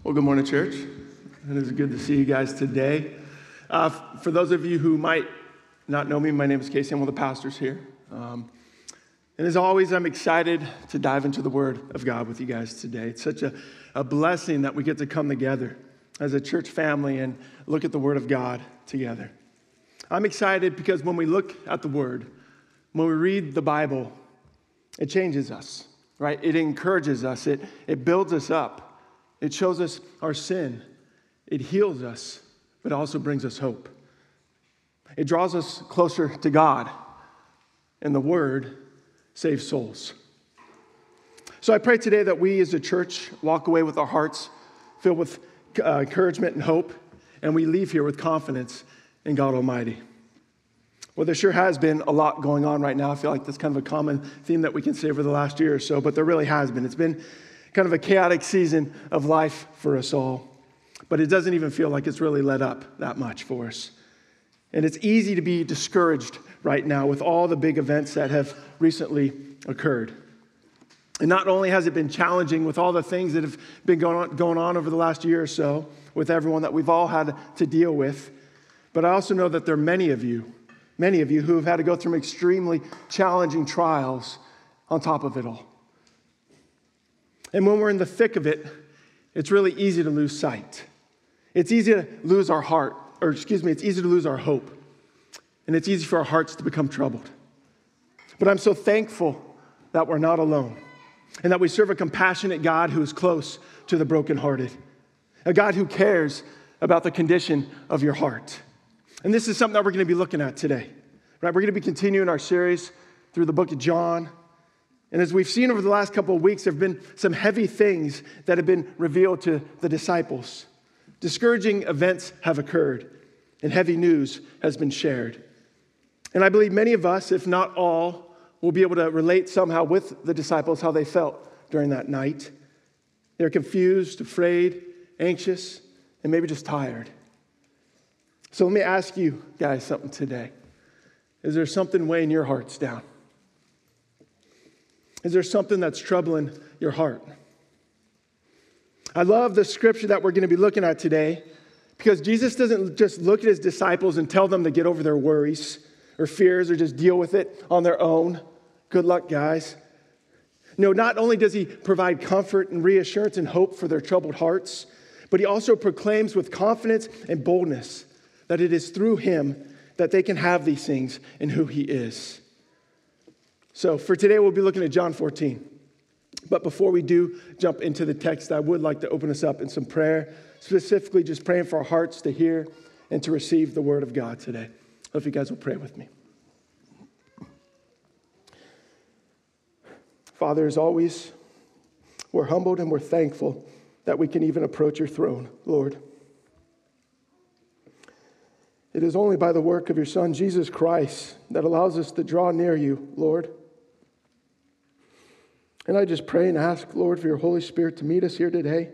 Well, good morning, church. It is good to see you guys today. For those of you who might not know me, my name is Casey. I'm one of the pastors here. And as always, I'm excited to dive into the Word of God with you guys today. It's such a blessing that we get to come together as a church family and look at the Word of God together. I'm excited because when we look at the Word, when we read the Bible, it changes us, right? It encourages us. It builds us up. It shows us our sin. It heals us, but also brings us hope. It draws us closer to God, and the Word saves souls. So I pray today that we as a church walk away with our hearts filled with encouragement and hope, and we leave here with confidence in God Almighty. Well, there sure has been a lot going on right now. I feel like that's kind of a common theme that we can say over the last year or so, but there really has been. It's been kind of a chaotic season of life for us all, but it doesn't even feel like it's really let up that much for us. And it's easy to be discouraged right now with all the big events that have recently occurred. And not only has it been challenging with all the things that have been going on over the last year or so with everyone that we've all had to deal with, but I also know that there are many of you who have had to go through extremely challenging trials on top of it all. And when we're in the thick of it, it's really easy to lose sight. It's easy to lose our heart, it's easy to lose our hope. And it's easy for our hearts to become troubled. But I'm so thankful that we're not alone and that we serve a compassionate God who is close to the brokenhearted, a God who cares about the condition of your heart. And this is something that we're going to be looking at today, right? We're going to be continuing our series through the book of John. And as we've seen over the last couple of weeks, there have been some heavy things that have been revealed to the disciples. Discouraging events have occurred, and heavy news has been shared. And I believe many of us, if not all, will be able to relate somehow with the disciples how they felt during that night. They're confused, afraid, anxious, and maybe just tired. So let me ask you guys something today. Is there something weighing your hearts down? Is there something that's troubling your heart? I love the scripture that we're going to be looking at today because Jesus doesn't just look at his disciples and tell them to get over their worries or fears or just deal with it on their own. Good luck, guys. No, not only does he provide comfort and reassurance and hope for their troubled hearts, but he also proclaims with confidence and boldness that it is through him that they can have these things in who he is. So for today, we'll be looking at John 14. But before we do jump into the text, I would like to open us up in some prayer, specifically just praying for our hearts to hear and to receive the word of God today. Hope you guys will pray with me. Father, as always, we're humbled and we're thankful that we can even approach your throne, Lord. It is only by the work of your Son, Jesus Christ, that allows us to draw near you, Lord. And I just pray and ask, Lord, for your Holy Spirit to meet us here today.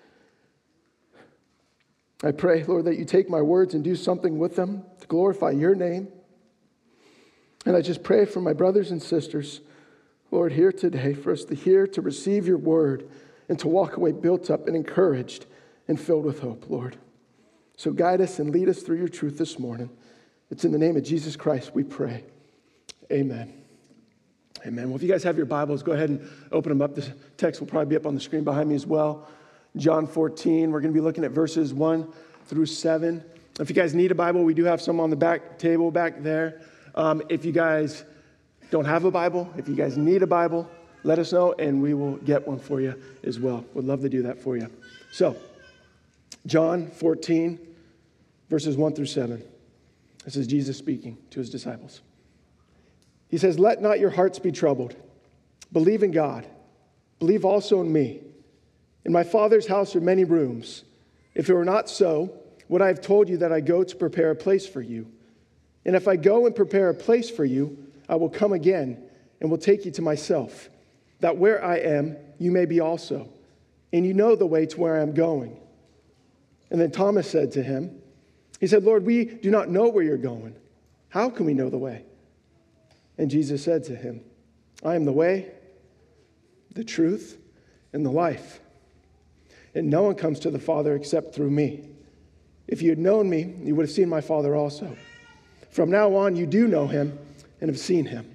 I pray, Lord, that you take my words and do something with them to glorify your name. And I just pray for my brothers and sisters, Lord, here today, for us to hear, to receive your word, and to walk away built up and encouraged and filled with hope, Lord. So guide us and lead us through your truth this morning. It's in the name of Jesus Christ we pray. Amen. Amen. Well, if you guys have your Bibles, go ahead and open them up. This text will probably be up on the screen behind me as well. John 14, we're going to be looking at verses 1 through 7. If you guys need a Bible, we do have some on the back table back there. If you guys don't have a Bible, if you guys need a Bible, let us know and we will get one for you as well. We'd love to do that for you. So, John 14, verses 1 through 7. This is Jesus speaking to his disciples. He says, "Let not your hearts be troubled. Believe in God. Believe also in me. In my Father's house are many rooms. If it were not so, would I have told you that I go to prepare a place for you? And if I go and prepare a place for you, I will come again and will take you to myself, that where I am, you may be also. And you know the way to where I am going." And then Thomas said to him, he said, "Lord, we do not know where you're going. How can we know the way?" And Jesus said to him, "I am the way, the truth, and the life. and no one comes to the Father except through me. If you had known me, you would have seen my Father also. From now on, you do know him and have seen him."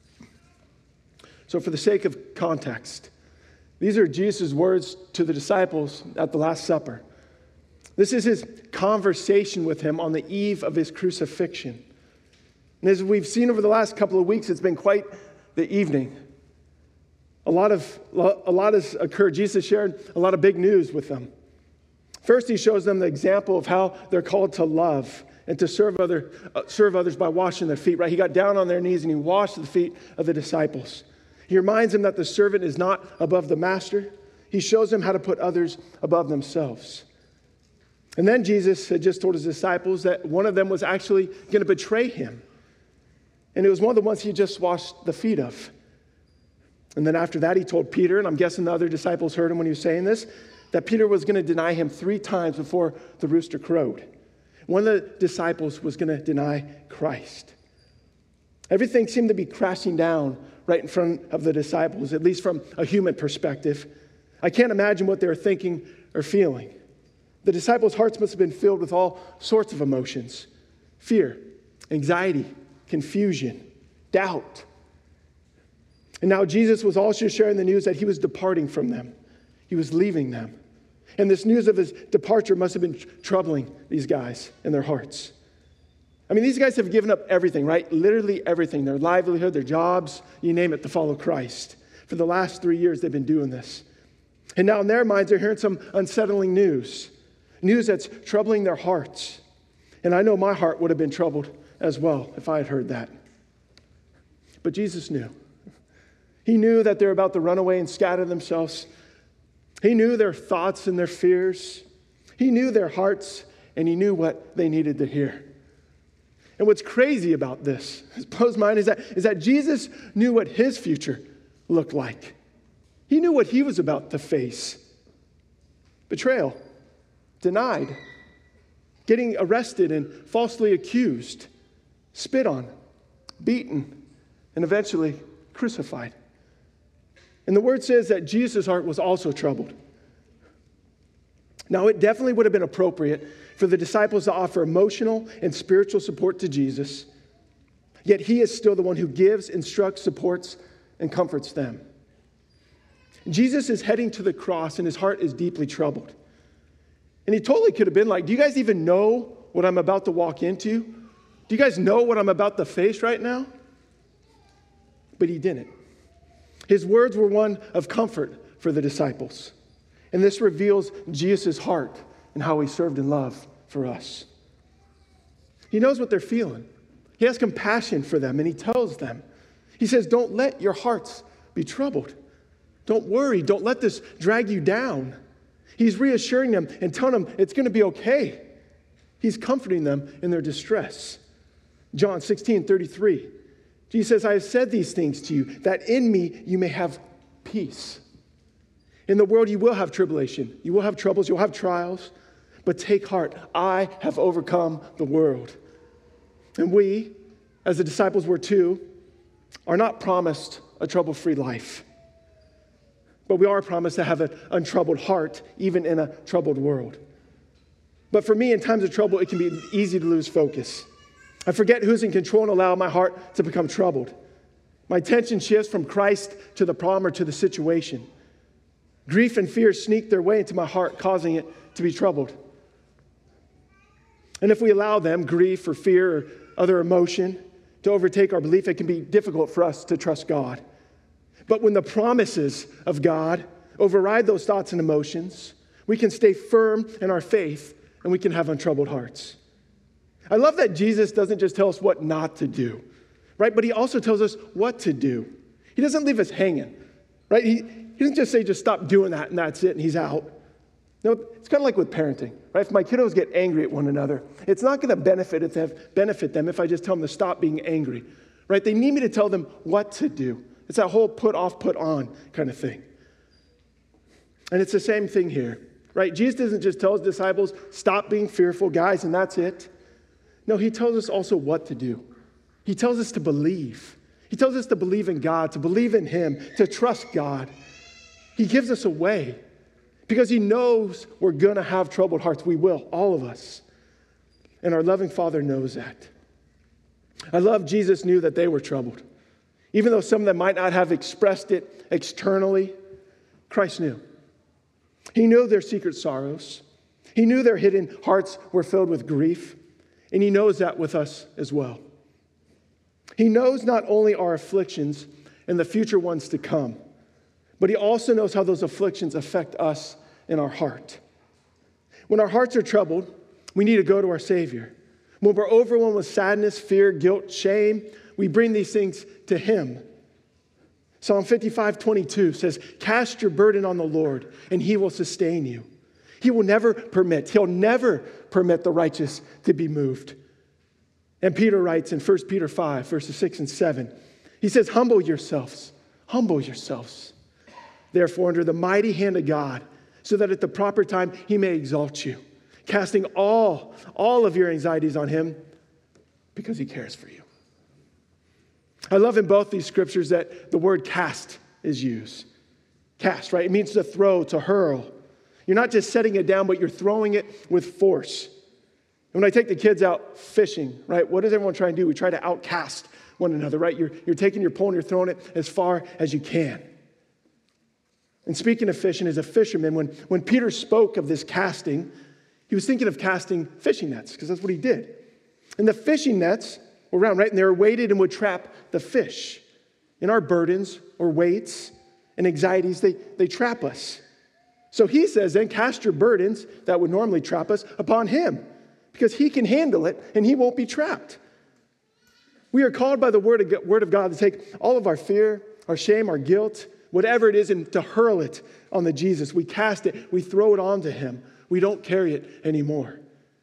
So for the sake of context, these are Jesus' words to the disciples at the Last Supper. This is his conversation with him on the eve of his crucifixion. And as we've seen over the last couple of weeks, it's been quite the evening. A lot has occurred. Jesus shared a lot of big news with them. First, he shows them the example of how they're called to love and to serve others by washing their feet, right? He got down on their knees and he washed the feet of the disciples. He reminds them that the servant is not above the master. He shows them how to put others above themselves. And then Jesus had just told his disciples that one of them was actually going to betray him. And it was one of the ones he just washed the feet of. And then after that, he told Peter, and I'm guessing the other disciples heard him when he was saying this, that Peter was going to deny him 3 times before the rooster crowed. One of the disciples was going to deny Christ. Everything seemed to be crashing down right in front of the disciples, at least from a human perspective. I can't imagine what they were thinking or feeling. The disciples' hearts must have been filled with all sorts of emotions: fear, anxiety, confusion, doubt. And now Jesus was also sharing the news that he was departing from them. He was leaving them. And this news of his departure must have been troubling these guys in their hearts. I mean, these guys have given up everything, right? Literally everything. Their livelihood, their jobs, you name it, to follow Christ. For the last 3 years, they've been doing this. And now in their minds, they're hearing some unsettling news. News that's troubling their hearts. And I know my heart would have been troubled as well if I had heard that. But Jesus knew. He knew that they're about to run away and scatter themselves. He knew their thoughts and their fears. He knew their hearts, and he knew what they needed to hear. And what's crazy about this, it blows my mind, is that Jesus knew what his future looked like. He knew what he was about to face. Betrayal, denied, getting arrested and falsely accused, spit on, beaten, and eventually crucified. And the word says that Jesus' heart was also troubled. Now, it definitely would have been appropriate for the disciples to offer emotional and spiritual support to Jesus, yet he is still the one who gives, instructs, supports, and comforts them. Jesus is heading to the cross, and his heart is deeply troubled. And he totally could have been like, "Do you guys even know what I'm about to walk into? Do you guys know what I'm about to face right now?" But he didn't. His words were one of comfort for the disciples. And this reveals Jesus' heart and how he served in love for us. He knows what they're feeling. He has compassion for them, and he tells them. He says, "Don't let your hearts be troubled. Don't worry. Don't let this drag you down." He's reassuring them and telling them it's going to be okay. He's comforting them in their distress. John 16:33. Jesus says, "I have said these things to you, that in me you may have peace. In the world you will have tribulation. You will have troubles. You'll have trials. But take heart. I have overcome the world." And we, as the disciples were too, are not promised a trouble-free life. But we are promised to have an untroubled heart, even in a troubled world. But for me, in times of trouble, it can be easy to lose focus. I forget who's in control and allow my heart to become troubled. My attention shifts from Christ to the problem or to the situation. Grief and fear sneak their way into my heart, causing it to be troubled. And if we allow them, grief or fear or other emotion, to overtake our belief, it can be difficult for us to trust God. But when the promises of God override those thoughts and emotions, we can stay firm in our faith and we can have untroubled hearts. I love that Jesus doesn't just tell us what not to do, right? But he also tells us what to do. He doesn't leave us hanging, right? He doesn't just say, just stop doing that and that's it and he's out. No, it's kind of like with parenting, right? If my kiddos get angry at one another, it's not going to benefit them if I just tell them to stop being angry, right? They need me to tell them what to do. It's that whole put off, put on kind of thing. And it's the same thing here, right? Jesus doesn't just tell his disciples, stop being fearful, guys, and that's it. No, he tells us also what to do. He tells us to believe. He tells us to believe in God, to believe in him, to trust God. He gives us a way. Because he knows we're going to have troubled hearts. We will, all of us. And our loving Father knows that. I love Jesus knew that they were troubled. Even though some of them might not have expressed it externally, Christ knew. He knew their secret sorrows. He knew their hidden hearts were filled with grief. And he knows that with us as well. He knows not only our afflictions and the future ones to come, but he also knows how those afflictions affect us in our heart. When our hearts are troubled, we need to go to our Savior. When we're overwhelmed with sadness, fear, guilt, shame, we bring these things to him. Psalm 55:22 says, "Cast your burden on the Lord, and he will sustain you." He'll never permit the righteous to be moved. And Peter writes in 1 Peter 5, verses 6 and 7, he says, humble yourselves, therefore, under the mighty hand of God, so that at the proper time he may exalt you, casting all of your anxieties on him because he cares for you. I love in both these scriptures that the word cast is used. Cast, right? It means to throw, to hurl. You're not just setting it down, but you're throwing it with force. When I take the kids out fishing, right, what does everyone try and do? We try to outcast one another, right? You're taking your pole and you're throwing it as far as you can. And speaking of fishing, as a fisherman, when Peter spoke of this casting, he was thinking of casting fishing nets, because that's what he did. And the fishing nets were round, right? And they were weighted and would trap the fish. And our burdens or weights and anxieties, they trap us. So he says, then cast your burdens that would normally trap us upon him, because he can handle it and he won't be trapped. We are called by the word of God to take all of our fear, our shame, our guilt, whatever it is, and to hurl it on the Jesus. We cast it, we throw it onto him. We don't carry it anymore.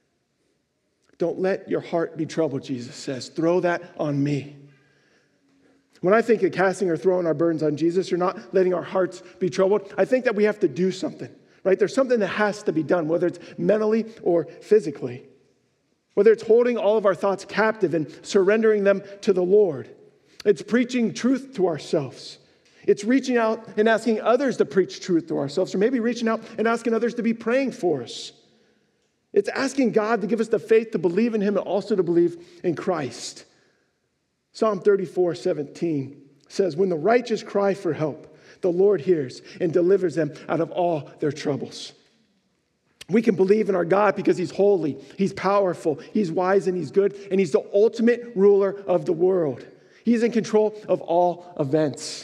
Don't let your heart be troubled, Jesus says. Throw that on me. When I think of casting or throwing our burdens on Jesus or not letting our hearts be troubled, I think that we have to do something, right? There's something that has to be done, whether it's mentally or physically. Whether it's holding all of our thoughts captive and surrendering them to the Lord. It's preaching truth to ourselves. It's reaching out and asking others to preach truth to ourselves, or maybe reaching out and asking others to be praying for us. It's asking God to give us the faith to believe in him and also to believe in Christ. Psalm 34:17 says, when the righteous cry for help, the Lord hears and delivers them out of all their troubles. We can believe in our God because he's holy, he's powerful, he's wise, and he's good, and he's the ultimate ruler of the world. He's in control of all events.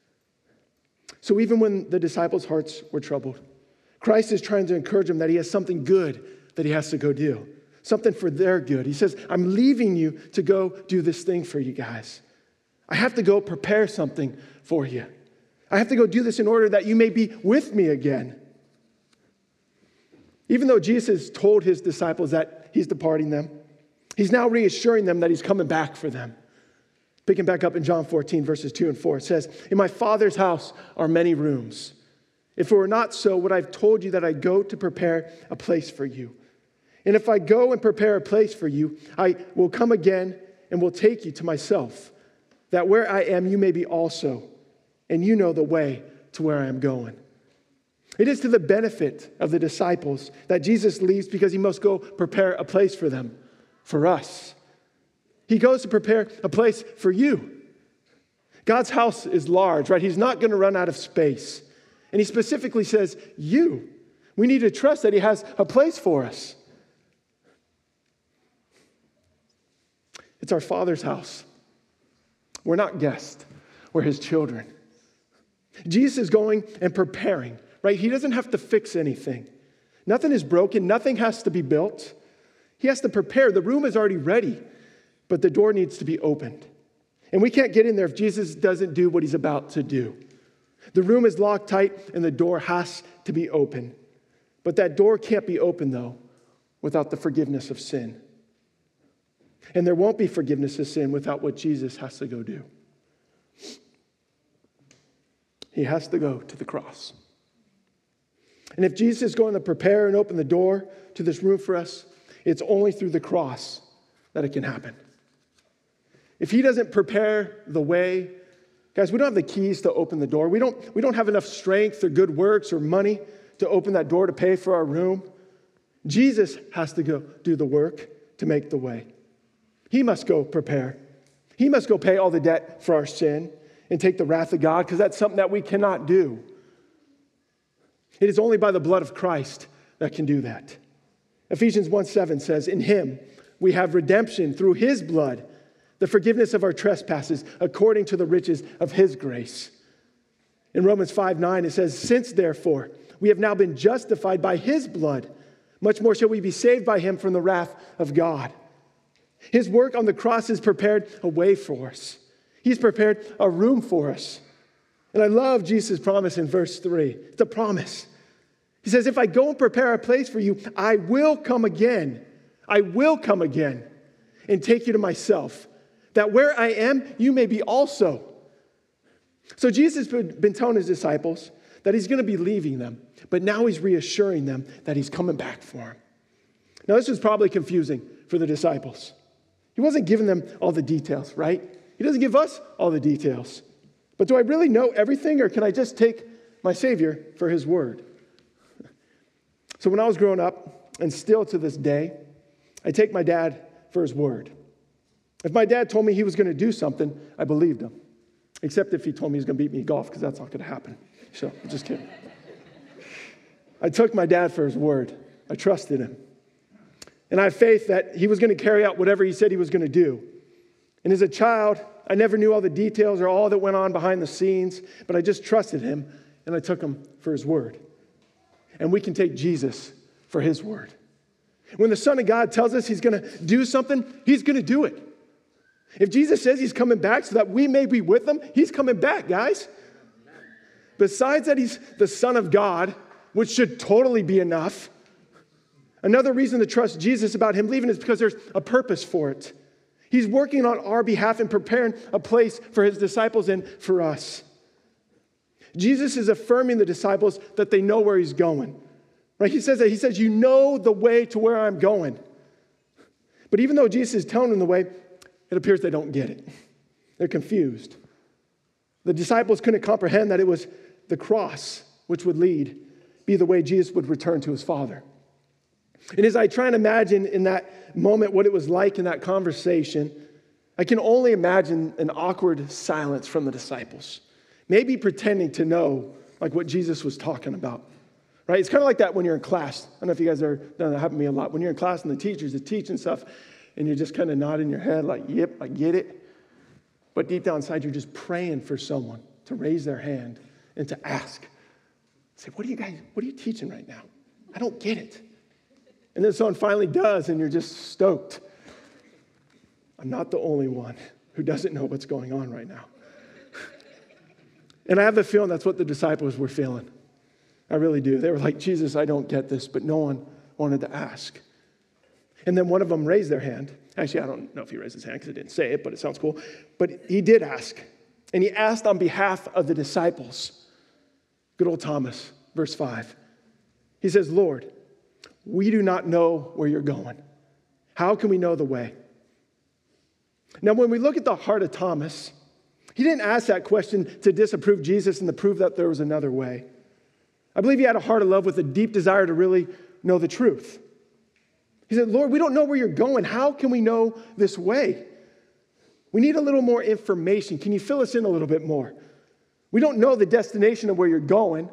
So even when the disciples' hearts were troubled, Christ is trying to encourage them that he has something good that he has to go do, something for their good. He says, I'm leaving you to go do this thing for you guys. I have to go prepare something for you. I have to go do this in order that you may be with me again. Even though Jesus told his disciples that he's departing them, he's now reassuring them that he's coming back for them. Picking back up in John 14, verses 2 and 4, it says, in my Father's house are many rooms. If it were not so, would I have told you that I go to prepare a place for you? And if I go and prepare a place for you, I will come again and will take you to myself, that where I am, you may be also, and you know the way to where I am going. It is to the benefit of the disciples that Jesus leaves because he must go prepare a place for them, for us. He goes to prepare a place for you. God's house is large, right? He's not going to run out of space. And he specifically says, you. We need to trust that he has a place for us. It's our Father's house. We're not guests. We're his children. Jesus is going and preparing, right? He doesn't have to fix anything. Nothing is broken. Nothing has to be built. He has to prepare. The room is already ready, but the door needs to be opened. And we can't get in there if Jesus doesn't do what he's about to do. The room is locked tight and the door has to be open. But that door can't be open, though, without the forgiveness of sin. And there won't be forgiveness of sin without what Jesus has to go do. He has to go to the cross. And if Jesus is going to prepare and open the door to this room for us, it's only through the cross that it can happen. If he doesn't prepare the way, guys, we don't have the keys to open the door. We don't have enough strength or good works or money to open that door to pay for our room. Jesus has to go do the work to make the way. He must go prepare. He must go pay all the debt for our sin and take the wrath of God, because that's something that we cannot do. It is only by the blood of Christ that can do that. Ephesians 1:7 says, in him we have redemption through his blood, the forgiveness of our trespasses according to the riches of his grace. In Romans 5:9 it says, since therefore we have now been justified by his blood, much more shall we be saved by him from the wrath of God. His work on the cross has prepared a way for us. He's prepared a room for us. And I love Jesus' promise in verse 3. It's a promise. He says, if I go and prepare a place for you, I will come again. I will come again and take you to myself, that where I am, you may be also. So Jesus had been telling his disciples that he's going to be leaving them, but now he's reassuring them that he's coming back for them. Now, this was probably confusing for the disciples. He wasn't giving them all the details, right? He doesn't give us all the details. But do I really know everything, or can I just take my Savior for his word? So when I was growing up, and still to this day, I take my dad for his word. If my dad told me he was going to do something, I believed him. Except if he told me he was going to beat me at golf, because that's not going to happen. So, I'm just kidding. I took my dad for his word. I trusted him. And I have faith that he was going to carry out whatever he said he was going to do. And as a child, I never knew all the details or all that went on behind the scenes, but I just trusted him, and I took him for his word. And we can take Jesus for his word. When the Son of God tells us he's going to do something, he's going to do it. If Jesus says he's coming back so that we may be with him, he's coming back, guys. Besides that he's the Son of God, which should totally be enough, another reason to trust Jesus about him leaving is because there's a purpose for it. He's working on our behalf and preparing a place for his disciples and for us. Jesus is affirming the disciples that they know where he's going. Right? He says, you know the way to where I'm going. But even though Jesus is telling them the way, it appears they don't get it. They're confused. The disciples couldn't comprehend that it was the cross which would be the way Jesus would return to his Father. And as I try and imagine in that moment what it was like in that conversation, I can only imagine an awkward silence from the disciples. Maybe pretending to know like what Jesus was talking about. Right? It's kind of like that when you're in class. I don't know if you guys are done that. Happened to me a lot. When you're in class and the teachers are teaching stuff, and you're just kind of nodding your head like, yep, I get it. But deep down inside, you're just praying for someone to raise their hand and to ask. Say, what are you teaching right now? I don't get it. And then someone finally does, and you're just stoked. I'm not the only one who doesn't know what's going on right now. And I have a feeling that's what the disciples were feeling. I really do. They were like, Jesus, I don't get this, but no one wanted to ask. And then one of them raised their hand. Actually, I don't know if he raised his hand because it didn't say it, but it sounds cool. But he did ask. And he asked on behalf of the disciples. Good old Thomas, verse 5. He says, Lord, we do not know where you're going. How can we know the way? Now, when we look at the heart of Thomas, he didn't ask that question to disapprove Jesus and to prove that there was another way. I believe he had a heart of love with a deep desire to really know the truth. He said, Lord, we don't know where you're going. How can we know this way? We need a little more information. Can you fill us in a little bit more? We don't know the destination of where you're going.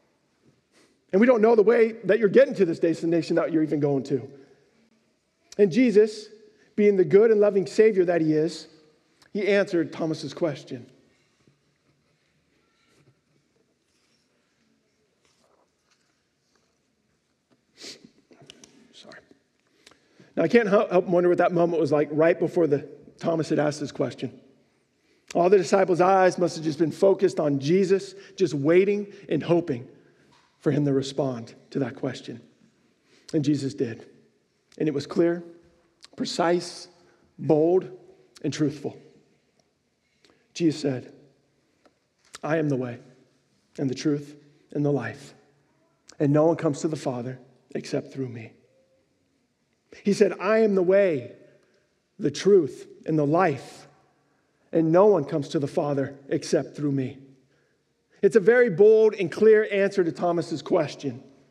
And we don't know the way that you're getting to this destination that you're even going to. And Jesus, being the good and loving Savior that he is, he answered Thomas's question. Now, I can't help wonder what that moment was like right before Thomas had asked this question. All the disciples' eyes must have just been focused on Jesus, just waiting and hoping for him to respond to that question. And Jesus did. And it was clear, precise, bold, and truthful. Jesus said, I am the way and the truth and the life. And no one comes to the Father except through me. He said, I am the way, the truth, and the life, and no one comes to the Father except through me. It's a very bold and clear answer to Thomas's question.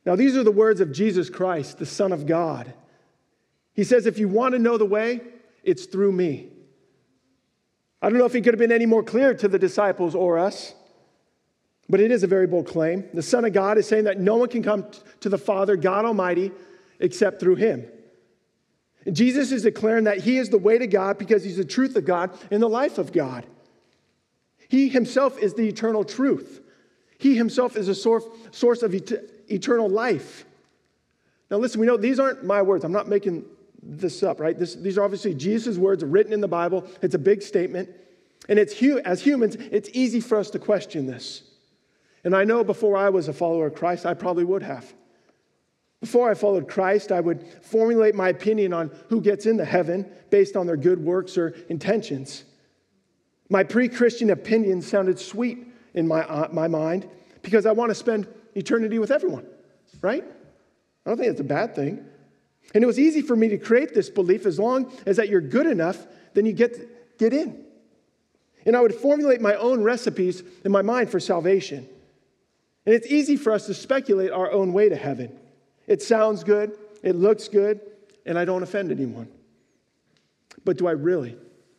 Now, these are the words of Jesus Christ, the Son of God. He says, if you want to know the way, it's through me. I don't know if he could have been any more clear to the disciples or us, but it is a very bold claim. The Son of God is saying that no one can come to the Father, God Almighty, except through him. And Jesus is declaring that he is the way to God because he's the truth of God and the life of God. He himself is the eternal truth. He himself is a source of eternal life. Now listen, we know these aren't my words. I'm not making this up, right? These are obviously Jesus' words written in the Bible. It's a big statement. And as humans, it's easy for us to question this. And I know before I was a follower of Christ, I probably would have. Before I followed Christ, I would formulate my opinion on who gets into heaven based on their good works or intentions. My pre-Christian opinions sounded sweet in my mind because I want to spend eternity with everyone, right? I don't think that's a bad thing. And it was easy for me to create this belief as long as that you're good enough, then you get in. And I would formulate my own recipes in my mind for salvation. And it's easy for us to speculate our own way to heaven. It sounds good, it looks good, and I don't offend anyone. But do I really?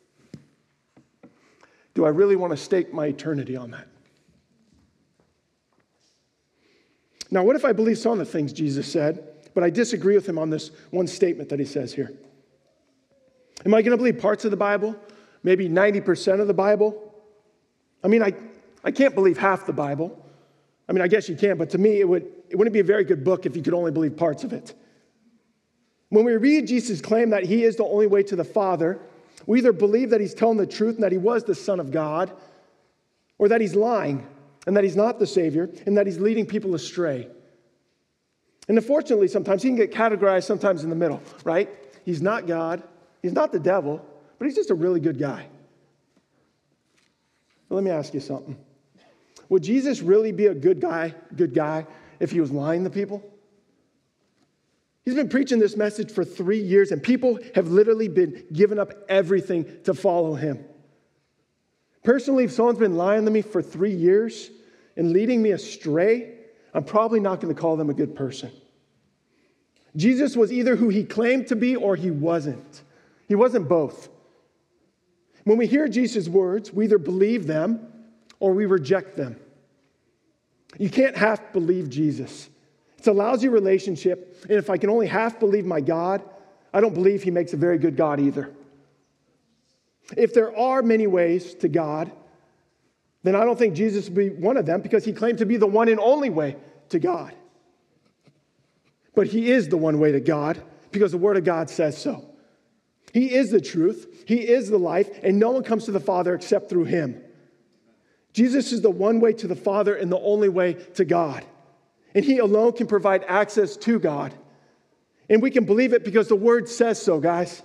Do I really want to stake my eternity on that? Now, what if I believe some of the things Jesus said, but I disagree with him on this one statement that he says here? Am I going to believe parts of the Bible? Maybe 90% of the Bible? I mean, I can't believe half the Bible. I mean, I guess you can, but to me, it wouldn't be a very good book if you could only believe parts of it. When we read Jesus' claim that he is the only way to the Father, we either believe that he's telling the truth and that he was the Son of God, or that he's lying and that he's not the Savior and that he's leading people astray. And unfortunately, sometimes he can get categorized sometimes in the middle, right? He's not God, he's not the devil, but he's just a really good guy. Well, let me ask you something. Would Jesus really be a good guy if he was lying to people? He's been preaching this message for 3 years, and people have literally been giving up everything to follow him. Personally, if someone's been lying to me for 3 years and leading me astray, I'm probably not going to call them a good person. Jesus was either who he claimed to be or he wasn't. He wasn't both. When we hear Jesus' words, we either believe them or we reject them. You can't half believe Jesus. It's a lousy relationship, and if I can only half believe my God, I don't believe he makes a very good God either. If there are many ways to God, then I don't think Jesus would be one of them because he claimed to be the one and only way to God. But he is the one way to God because the Word of God says so. He is the truth, he is the life, and no one comes to the Father except through him. Jesus is the one way to the Father and the only way to God. And he alone can provide access to God. And we can believe it because the Word says so, guys.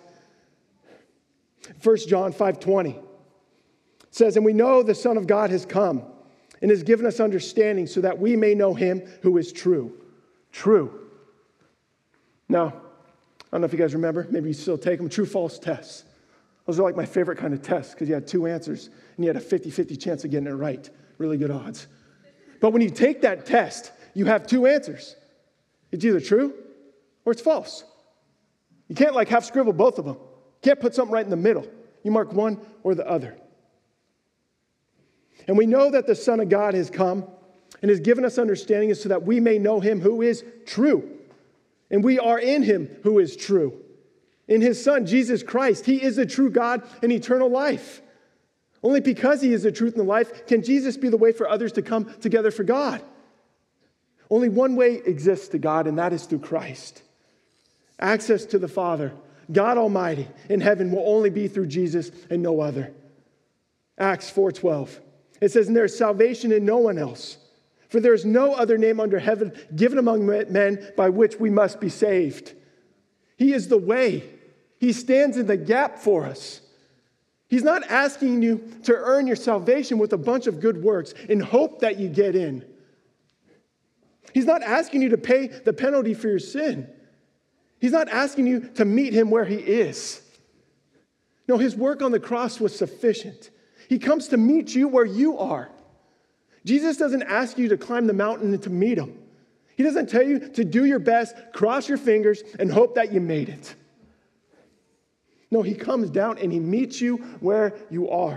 1 John 5:20 says, "And we know the Son of God has come and has given us understanding so that we may know him who is true." True. Now, I don't know if you guys remember, maybe you still take them, true-false tests. Those are like my favorite kind of tests because you had 2 answers and you had a 50-50 chance of getting it right. Really good odds. But when you take that test, you have 2 answers. It's either true or it's false. You can't like half scribble both of them. You can't put something right in the middle. You mark one or the other. And we know that the Son of God has come and has given us understanding so that we may know him who is true. And we are in him who is true. In his Son, Jesus Christ, he is the true God and eternal life. Only because he is the truth and the life can Jesus be the way for others to come together for God. Only one way exists to God, and that is through Christ. Access to the Father, God Almighty, in heaven will only be through Jesus and no other. Acts 4:12. It says, "And there is salvation in no one else, for there is no other name under heaven given among men by which we must be saved." He is the way. He stands in the gap for us. He's not asking you to earn your salvation with a bunch of good works in hope that you get in. He's not asking you to pay the penalty for your sin. He's not asking you to meet him where he is. No, his work on the cross was sufficient. He comes to meet you where you are. Jesus doesn't ask you to climb the mountain and to meet him. He doesn't tell you to do your best, cross your fingers, and hope that you made it. No, he comes down and he meets you where you are.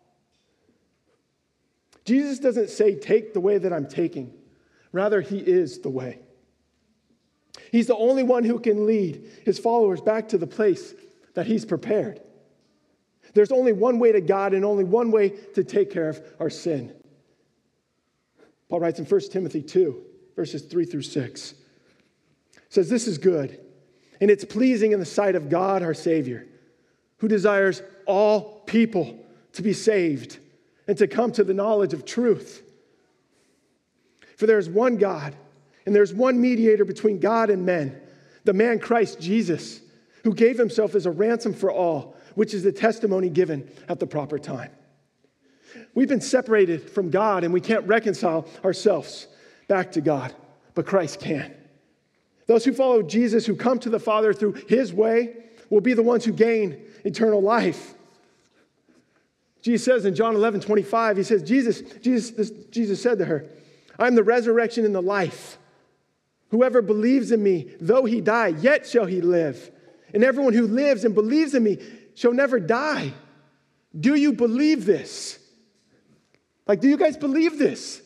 Jesus doesn't say, take the way that I'm taking. Rather, he is the way. He's the only one who can lead his followers back to the place that he's prepared. There's only one way to God and only one way to take care of our sin. Paul writes in 1 Timothy 2, verses 3 through 6. Says, this is good, and it's pleasing in the sight of God, our Savior, who desires all people to be saved and to come to the knowledge of truth. For there is one God, and there's one mediator between God and men, the man Christ Jesus, who gave himself as a ransom for all, which is the testimony given at the proper time. We've been separated from God, and we can't reconcile ourselves back to God, but Christ can. Those who follow Jesus, who come to the Father through his way, will be the ones who gain eternal life. Jesus says in John 11:25, he says, Jesus said to her, I am the resurrection and the life. Whoever believes in me, though he die, yet shall he live. And everyone who lives and believes in me shall never die. Do you believe this? Like, do you guys believe this?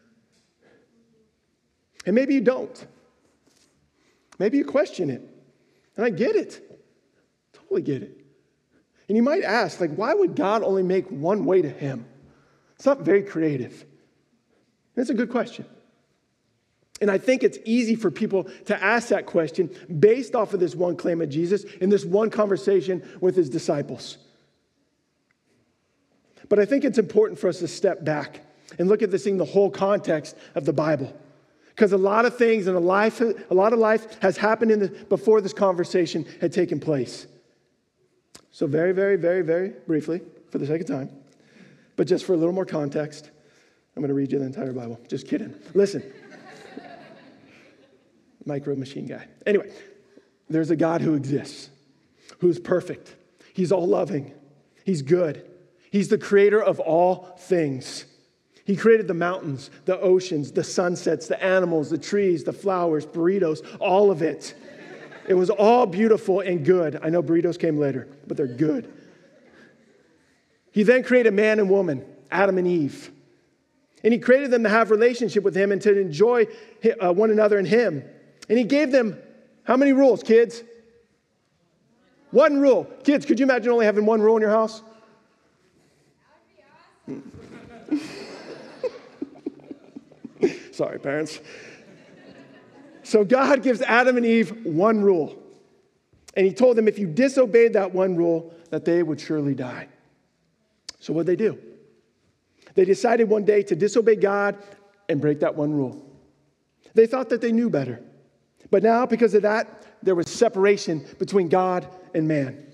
And maybe you don't. Maybe you question it. And I get it. Totally get it. And you might ask, like, why would God only make one way to him? It's not very creative. And it's a good question. And I think it's easy for people to ask that question based off of this one claim of Jesus in this one conversation with his disciples. But I think it's important for us to step back and look at this thing, the whole context of the Bible. Because a lot of things in a lot of life has happened before this conversation had taken place. So very, very, very, very briefly, for the sake of time, but just for a little more context, I'm going to read you the entire Bible. Just kidding. Listen. Micro machine guy. Anyway, there's a God who exists, who's perfect. He's all loving. He's good. He's the creator of all things. He created the mountains, the oceans, the sunsets, the animals, the trees, the flowers, burritos, all of it. It was all beautiful and good. I know burritos came later, but they're good. He then created man and woman, Adam and Eve. And he created them to have relationship with him and to enjoy one another in him. And he gave them how many rules, kids? One rule. Kids, could you imagine only having one rule in your house? Sorry, parents. So God gives Adam and Eve one rule. And he told them if you disobeyed that one rule, that they would surely die. So what'd they do? They decided one day to disobey God and break that one rule. They thought that they knew better. But now, because of that, there was separation between God and man.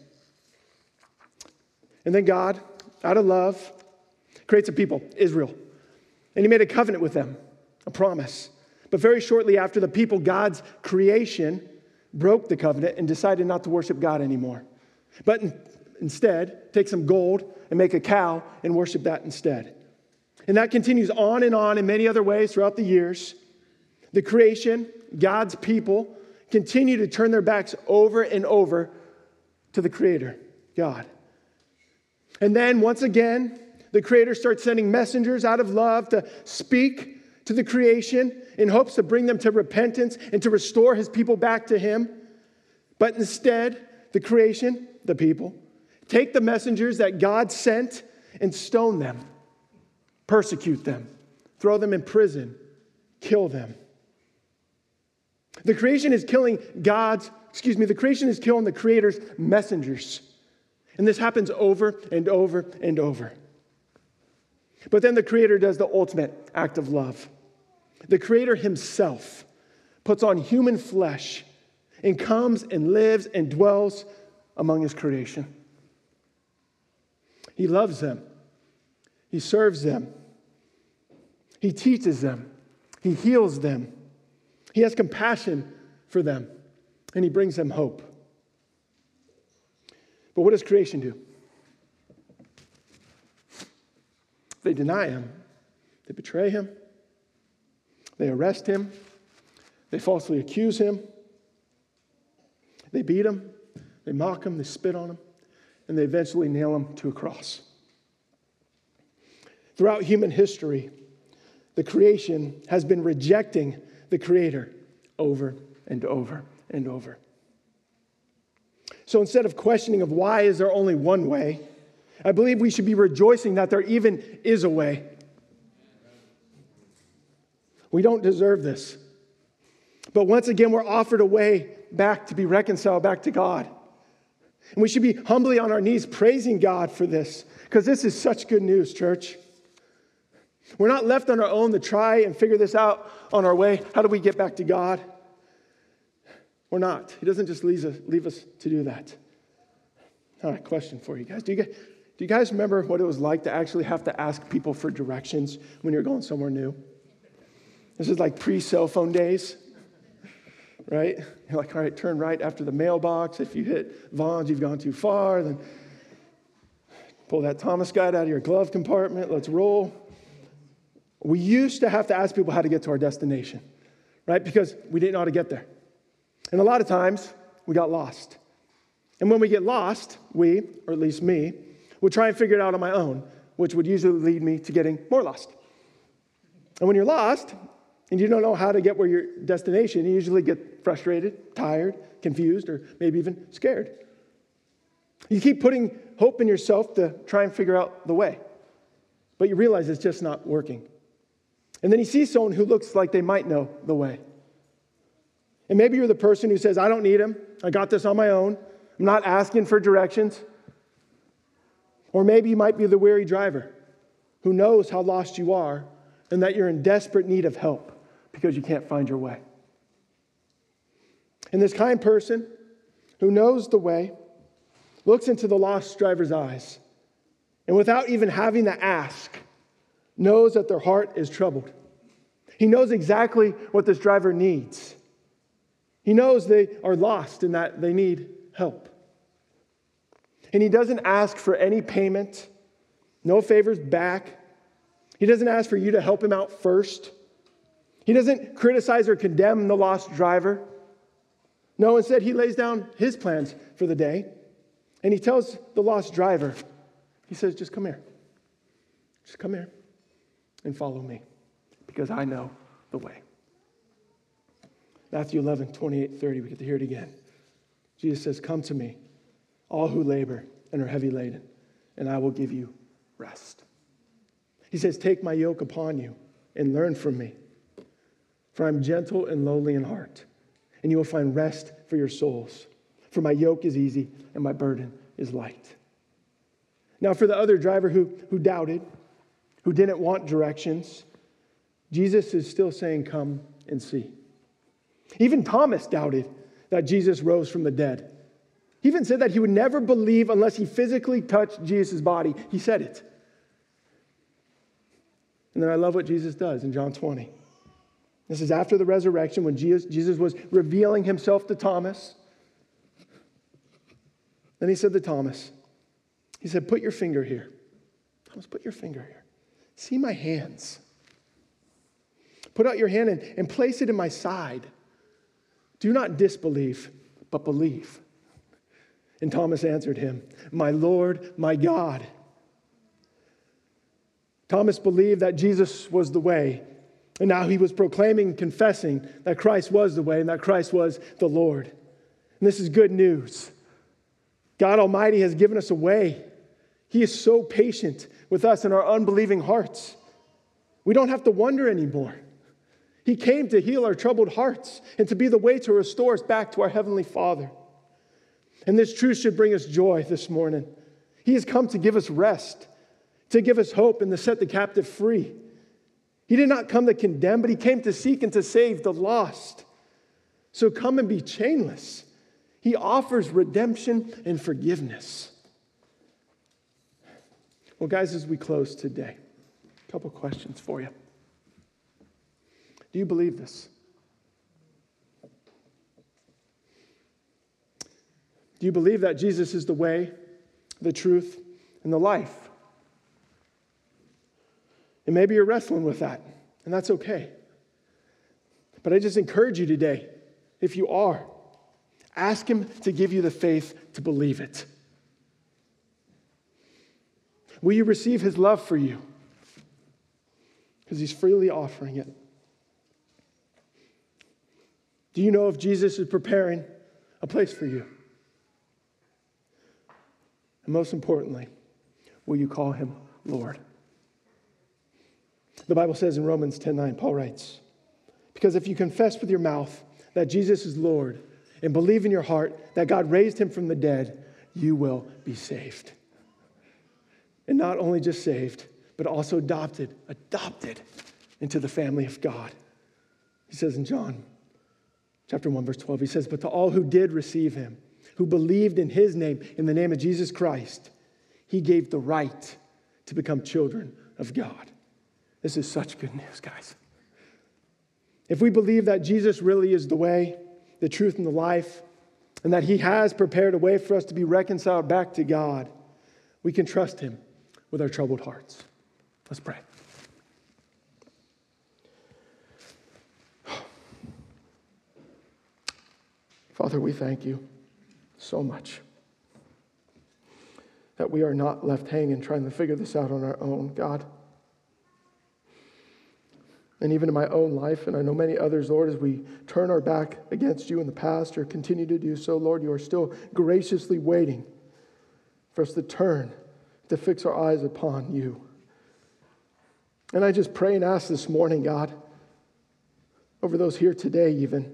And then God, out of love, creates a people, Israel. And he made a covenant with them, a promise. But very shortly after, the people, God's creation, broke the covenant and decided not to worship God anymore. But instead, take some gold and make a cow and worship that instead. And that continues on in many other ways throughout the years. The creation, God's people, continue to turn their backs over and over to the Creator, God. And then, once again, the Creator starts sending messengers out of love to speak to the creation in hopes to bring them to repentance and to restore his people back to him. But instead, the creation, the people, take the messengers that God sent and stone them, persecute them, throw them in prison, kill them. The creation is killing the creation is killing the Creator's messengers. And this happens over and over and over. But then the Creator does the ultimate act of love. The Creator himself puts on human flesh and comes and lives and dwells among his creation. He loves them. He serves them. He teaches them. He heals them. He has compassion for them. And he brings them hope. But what does creation do? They deny him. They betray him. They arrest him. They falsely accuse him. They beat him. They mock him. They spit on him. And they eventually nail him to a cross. Throughout human history, the creation has been rejecting the Creator over and over and over. So instead of questioning of why is there only one way, I believe we should be rejoicing that there even is a way. We don't deserve this. But once again, we're offered a way back to be reconciled back to God. And we should be humbly on our knees praising God for this, because this is such good news, church. We're not left on our own to try and figure this out on our way. How do we get back to God? We're not. He doesn't just leave us to do that. All right, question for you guys. Do you guys remember what it was like to actually have to ask people for directions when you're going somewhere new? This is like pre-cell phone days, right? You're like, all right, turn right after the mailbox. If you hit Vaughn's, you've gone too far. Then pull that Thomas guide out of your glove compartment. Let's roll. We used to have to ask people how to get to our destination, right? Because we didn't know how to get there. And a lot of times, we got lost. And when we get lost, we, or at least me, would try and figure it out on my own, which would usually lead me to getting more lost. And when you're lost, and you don't know how to get where your destination, you usually get frustrated, tired, confused, or maybe even scared. You keep putting hope in yourself to try and figure out the way. But you realize it's just not working. And then you see someone who looks like they might know the way. And maybe you're the person who says, I don't need him. I got this on my own. I'm not asking for directions. Or maybe you might be the weary driver who knows how lost you are and that you're in desperate need of help because you can't find your way. And this kind person who knows the way looks into the lost driver's eyes and without even having to ask, knows that their heart is troubled. He knows exactly what this driver needs. He knows they are lost and that they need help. And he doesn't ask for any payment, no favors back. He doesn't ask for you to help him out first. He doesn't criticize or condemn the lost driver. No, instead, he lays down his plans for the day. And he tells the lost driver, he says, just come here. Just come here and follow me because I know the way. Matthew 11, 28, 30, we get to hear it again. Jesus says, come to me, all who labor and are heavy laden, and I will give you rest. He says, take my yoke upon you and learn from me, for I'm gentle and lowly in heart, and you will find rest for your souls. For my yoke is easy and my burden is light. Now, for the other driver who doubted, who didn't want directions, Jesus is still saying, come and see. Even Thomas doubted that Jesus rose from the dead. He even said that he would never believe unless he physically touched Jesus' body. He said it. And then I love what Jesus does in John 20. This is after the resurrection when Jesus was revealing himself to Thomas. Then he said to Thomas, he said, put your finger here. Thomas, put your finger here. See my hands. Put out your hand and place it in my side. Do not disbelieve, but believe. And Thomas answered him, my Lord, my God. Thomas believed that Jesus was the way. And now he was proclaiming and confessing that Christ was the way and that Christ was the Lord. And this is good news. God Almighty has given us a way. He is so patient with us in our unbelieving hearts. We don't have to wonder anymore. He came to heal our troubled hearts and to be the way to restore us back to our Heavenly Father. And this truth should bring us joy this morning. He has come to give us rest, to give us hope, and to set the captive free. He did not come to condemn, but he came to seek and to save the lost. So come and be chainless. He offers redemption and forgiveness. Well, guys, as we close today, a couple questions for you. Do you believe this? Do you believe that Jesus is the way, the truth, and the life? And maybe you're wrestling with that, and that's okay. But I just encourage you today, if you are, ask him to give you the faith to believe it. Will you receive his love for you? Because he's freely offering it. Do you know if Jesus is preparing a place for you? And most importantly, will you call him Lord? The Bible says in Romans 10:9, Paul writes, because if you confess with your mouth that Jesus is Lord and believe in your heart that God raised him from the dead, you will be saved. And not only just saved, but also adopted into the family of God. He says in John chapter 1, verse 12, he says, but to all who did receive him, who believed in his name, in the name of Jesus Christ, he gave the right to become children of God. This is such good news, guys. If we believe that Jesus really is the way, the truth, and the life, and that he has prepared a way for us to be reconciled back to God, we can trust him with our troubled hearts. Let's pray. Father, we thank you so much that we are not left hanging trying to figure this out on our own, God. And even in my own life, and I know many others, Lord, as we turn our back against you in the past or continue to do so, Lord, you are still graciously waiting for us to turn, to fix our eyes upon you. And I just pray and ask this morning, God, over those here today even,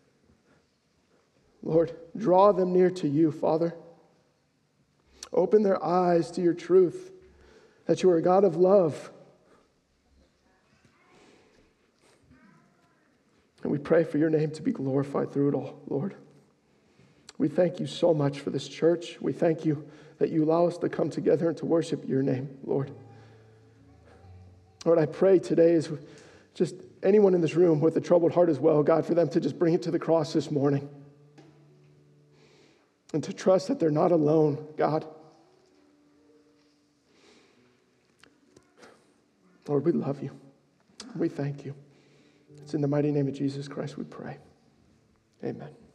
Lord, draw them near to you, Father. Open their eyes to your truth, that you are a God of love. And we pray for your name to be glorified through it all, Lord. We thank you so much for this church. We thank you that you allow us to come together and to worship your name, Lord. Lord, I pray today is just anyone in this room with a troubled heart as well, God, for them to just bring it to the cross this morning. And to trust that they're not alone, God. Lord, we love you. We thank you. It's in the mighty name of Jesus Christ we pray. Amen.